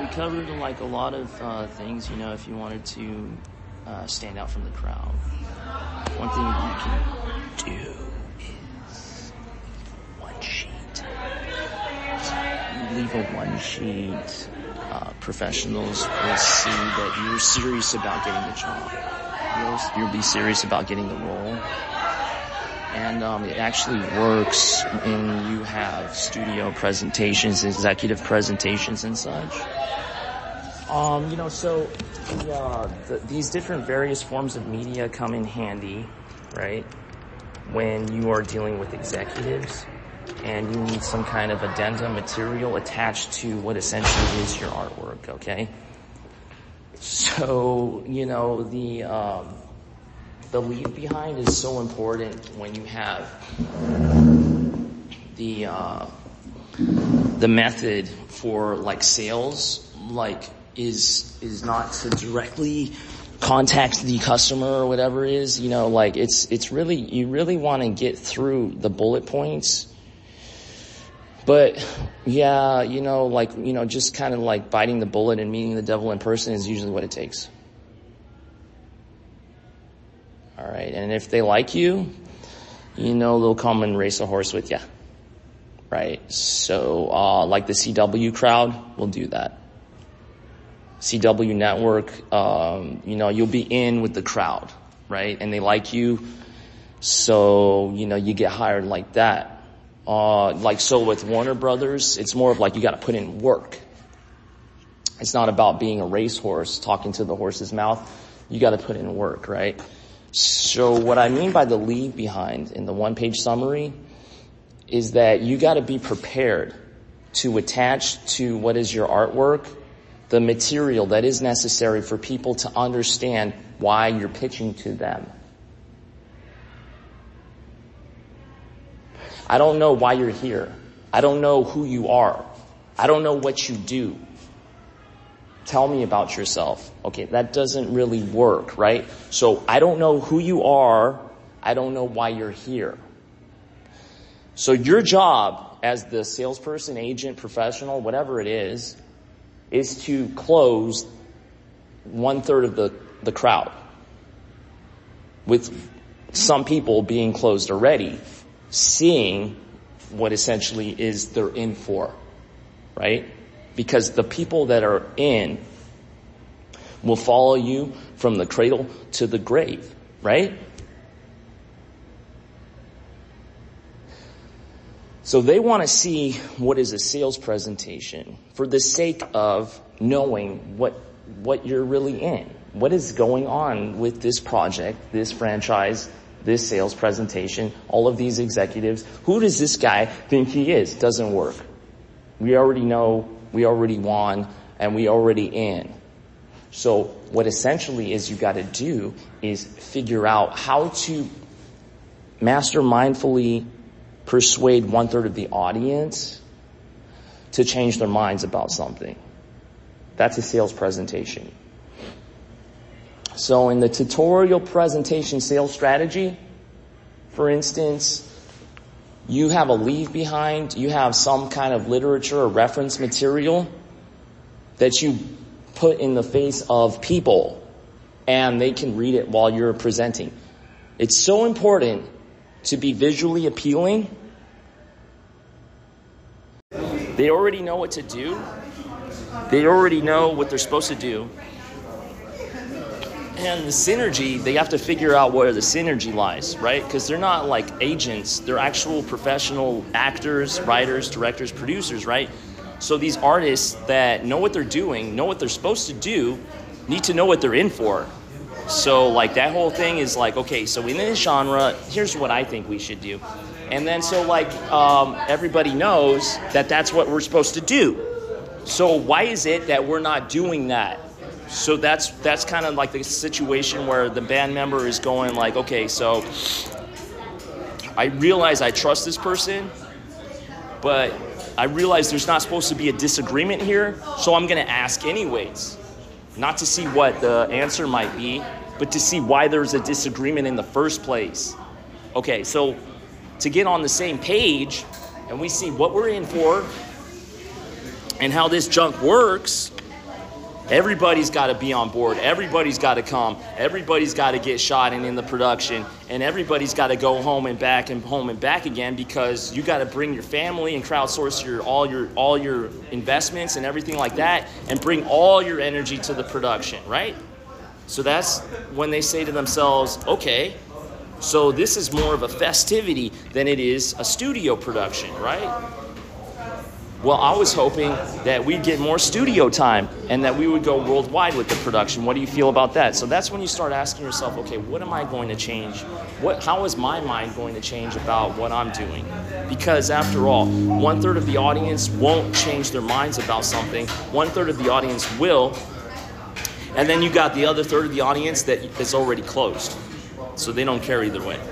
covered like a lot of things, if you wanted to stand out from the crowd. One thing you can do is one sheet. You leave a one sheet. Professionals will see that you're serious about getting the job. You'll be serious about getting the role. And it actually works when you have studio presentations, executive presentations and such. These different various forms of media come in handy, right? When you are dealing with executives and you need some kind of addendum material attached to what essentially is your artwork, okay? So, the leave behind is so important when you have the method for like sales, is not to directly contact the customer or whatever it is, it's really, you really want to get through the bullet points. But yeah, just kind of like biting the bullet and meeting the devil in person is usually what it takes. All right. And if they like you, they'll come and race a horse with you. Right. So, like the CW crowd will do that. CW network, you'll be in with the crowd, right? And they like you. So, you get hired like that. So with Warner Brothers, it's more of like you got to put in work. It's not about being a racehorse talking to the horse's mouth. You got to put in work, right? So what I mean by the leave behind in the one-page summary is that you got to be prepared to attach to what is your artwork the material that is necessary for people to understand why you're pitching to them. I don't know why you're here. I don't know who you are. I don't know what you do. Tell me about yourself. Okay, that doesn't really work, right? So I don't know who you are. I don't know why you're here. So your job as the salesperson, agent, professional, whatever it is to close 1/3 of the crowd. With some people being closed already, seeing what essentially is they're in for, right? Because the people that are in will follow you from the cradle to the grave, right? So they want to see what is a sales presentation for the sake of knowing what you're really in. What is going on with this project, this franchise, this sales presentation, all of these executives. Who does this guy think he is? Doesn't work. We already know, we already won, and we already in. So what essentially is you got to do is figure out how to master mindfully persuade 1/3 of the audience to change their minds about something. That's a sales presentation. So in the tutorial presentation sales strategy, for instance, you have a leave behind, you have some kind of literature or reference material that you put in the face of people and they can read it while you're presenting. It's so important to be visually appealing. They already know what to do. They already know what they're supposed to do. And the synergy, they have to figure out where the synergy lies, right? Because they're not like agents. They're actual professional actors, writers, directors, producers, right? So these artists that know what they're doing, know what they're supposed to do, need to know what they're in for. So like that whole thing is like, okay, so in this genre, here's what I think we should do. And then so like everybody knows that that's what we're supposed to do. So why is it that we're not doing that? So that's kind of like the situation where the band member is going like, okay, so I realize I trust this person, but I realize there's not supposed to be a disagreement here, so I'm going to ask anyways. Not to see what the answer might be, but to see why there's a disagreement in the first place. Okay, so to get on the same page and we see what we're in for and how this junk works, Everybody's got to be on board. Everybody's got to come. Everybody's got to get shot and in the production, and everybody's got to go home and back and home and back again, because you got to bring your family and crowdsource all your investments and everything like that, and bring all your energy to the production, right? So that's when they say to themselves, okay, so this is more of a festivity than it is a studio production, right? Well, I was hoping that we'd get more studio time and that we would go worldwide with the production. What do you feel about that? So that's when you start asking yourself, okay, what am I going to change? How is my mind going to change about what I'm doing? Because after all, 1/3 of the audience won't change their minds about something. 1/3 of the audience will. And then you got the other third of the audience that is already closed. So they don't care either way.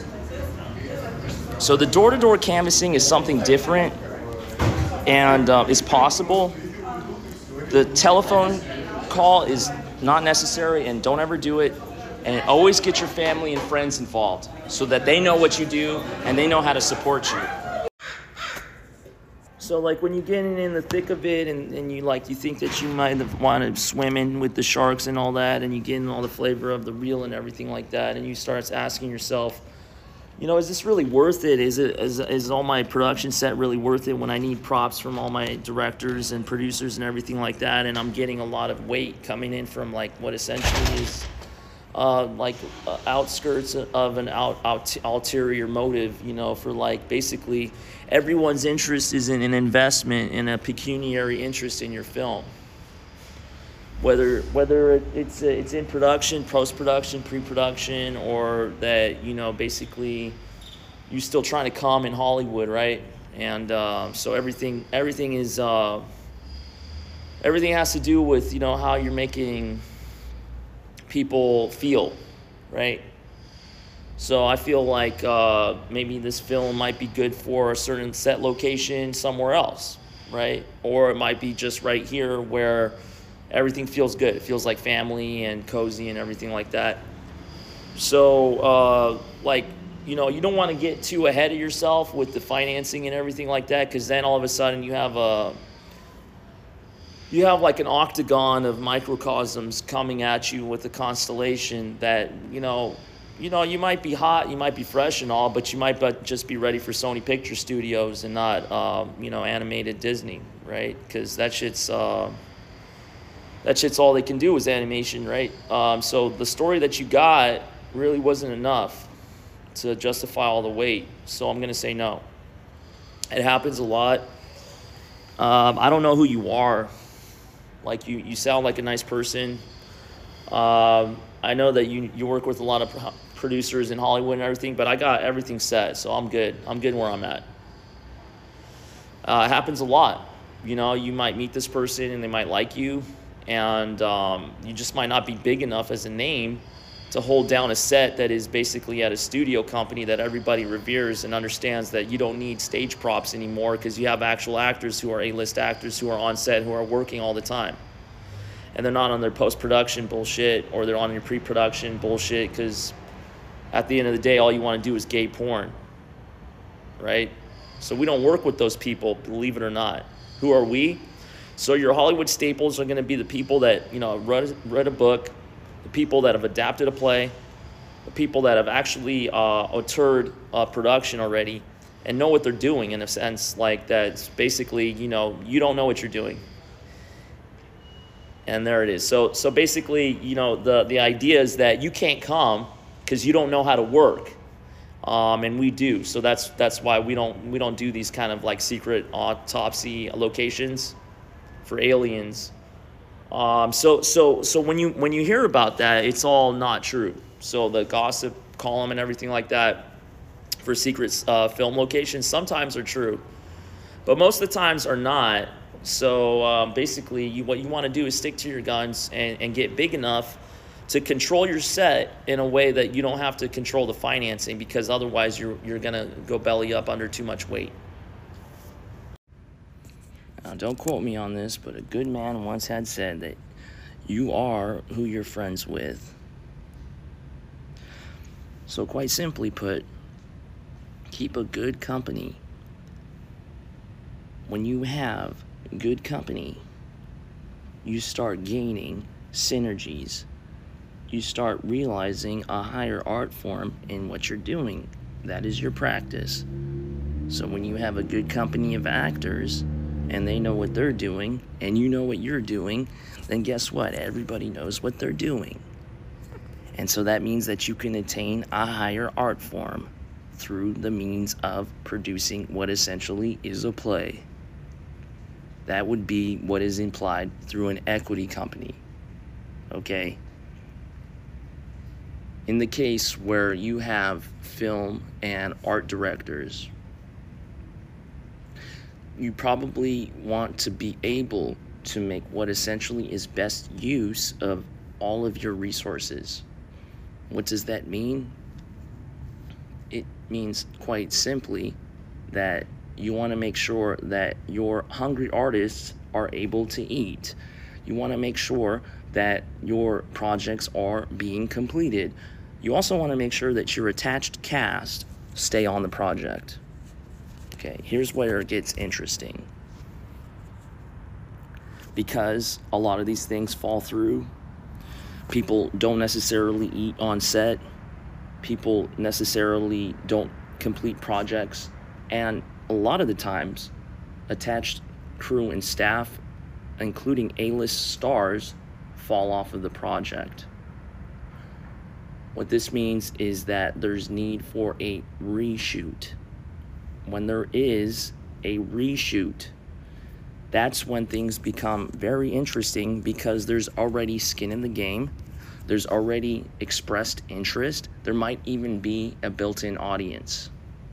So the door-to-door canvassing is something different. And is possible. The telephone call is not necessary, and don't ever do it. And always get your family and friends involved so that they know what you do and they know how to support you. So like when you get in the thick of it and you think that you might have wanted to swim in with the sharks and all that, and you get in all the flavor of the reel and everything like that, and you start asking yourself, is this really worth it? Is all my production set really worth it when I need props from all my directors and producers and everything like that, and I'm getting a lot of weight coming in from like what essentially is outskirts of an ulterior motive, for like basically everyone's interest is in an investment in a pecuniary interest in your film. Whether it's in production, post-production, pre-production, or that, basically you're still trying to come in Hollywood, right? And so everything is everything has to do with, how you're making people feel, right? So I feel like maybe this film might be good for a certain set location somewhere else, right? Or it might be just right here where everything feels good. It feels like family and cozy and everything like that. So, you don't want to get too ahead of yourself with the financing and everything like that, because then all of a sudden you have like an octagon of microcosms coming at you with a constellation that, you might be hot, you might be fresh and all, but you might just be ready for Sony Picture Studios and not, animated Disney, right? Because that shit's all they can do is animation, right? So the story that you got really wasn't enough to justify all the weight. So I'm going to say no. It happens a lot. I don't know who you are. Like, you sound like a nice person. I know that you work with a lot of producers in Hollywood and everything, but I got everything set, so I'm good. I'm good where I'm at. It happens a lot. You might meet this person and they might like you, and you just might not be big enough as a name to hold down a set that is basically at a studio company that everybody reveres and understands that you don't need stage props anymore, because you have actual actors who are A-list actors who are on set, who are working all the time. And they're not on their post-production bullshit, or they're on your pre-production bullshit, because at the end of the day, all you want to do is gay porn, right? So we don't work with those people, believe it or not. Who are we? So your Hollywood staples are going to be the people that, read a book, the people that have adapted a play, the people that have actually auteured a production already and know what they're doing, in a sense, like that's basically, you don't know what you're doing. And there it is. So basically, the idea is that you can't come because you don't know how to work. And we do. So that's why we don't do these kind of like secret autopsy locations for aliens. So when you hear about that, it's all not true. So the gossip column and everything like that for secret film locations sometimes are true, but most of the times are not. So basically, what you want to do is stick to your guns and get big enough to control your set in a way that you don't have to control the financing, because otherwise you're gonna go belly up under too much weight. Now, don't quote me on this, but a good man once had said that you are who you're friends with. So quite simply put, keep a good company. When you have good company, you start gaining synergies. You start realizing a higher art form in what you're doing. That is your practice. So when you have a good company of actors and they know what they're doing and you know what you're doing, then guess what? Everybody knows what they're doing. And so that means that you can attain a higher art form through the means of producing what essentially is a play. That would be what is implied through an equity company. Okay? In the case where you have film and art directors, you probably want to be able to make what essentially is best use of all of your resources. What does that mean? It means quite simply that you want to make sure that your hungry artists are able to eat. You want to make sure that your projects are being completed. You also want to make sure that your attached cast stay on the project. Okay, here's where it gets interesting. Because a lot of these things fall through, people don't necessarily eat on set, people necessarily don't complete projects, and a lot of the times, attached crew and staff, including A-list stars, fall off of the project. What this means is that there's need for a reshoot. When there is a reshoot, that's when things become very interesting because there's already skin in the game. There's already expressed interest. There might even be a built-in audience.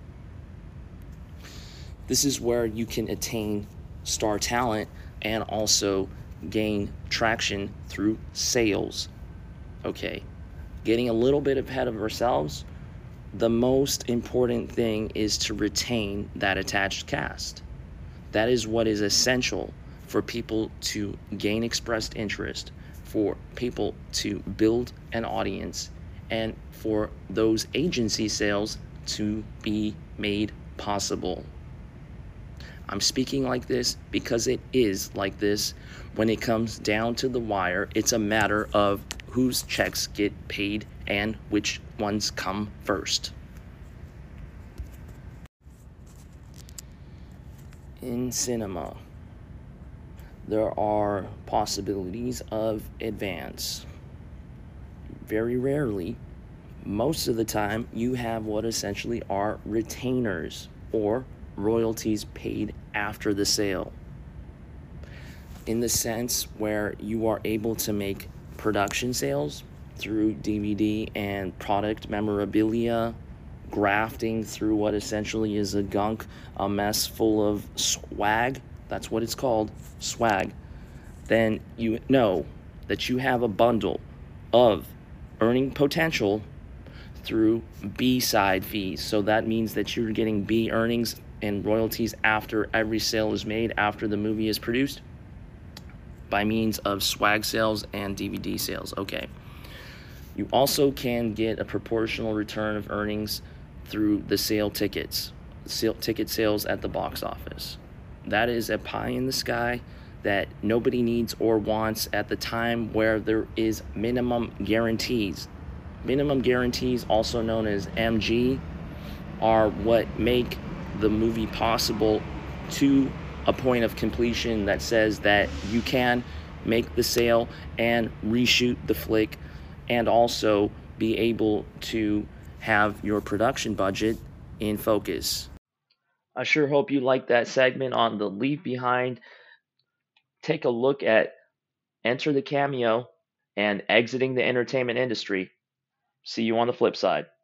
This is where you can attain star talent and also gain traction through sales. Okay, getting a little bit ahead of ourselves, the most important thing is to retain that attached cast. That is what is essential for people to gain expressed interest, for people to build an audience, and for those agency sales to be made possible. I'm speaking like this because it is like this. When it comes down to the wire, it's a matter of whose checks get paid and which ones come first. In cinema, there are possibilities of advance. Very rarely, most of the time, you have what essentially are retainers or royalties paid after the sale. In the sense where you are able to make production sales through DVD and product memorabilia, grafting through what essentially is a gunk, a mess full of swag, that's what it's called, swag, then you know that you have a bundle of earning potential through B-side fees. So that means that you're getting B earnings and royalties after every sale is made, after the movie is produced, by means of swag sales and DVD sales. Okay. You also can get a proportional return of earnings through the ticket sales at the box office. That is a pie in the sky that nobody needs or wants at the time where there is minimum guarantees. Minimum guarantees, also known as MG, are what make the movie possible to a point of completion that says that you can make the sale and reshoot the flick and also be able to have your production budget in focus. I sure hope you liked that segment on the Leave Behind. Take a look at Enter the Cameo and Exiting the Entertainment Industry. See you on the flip side.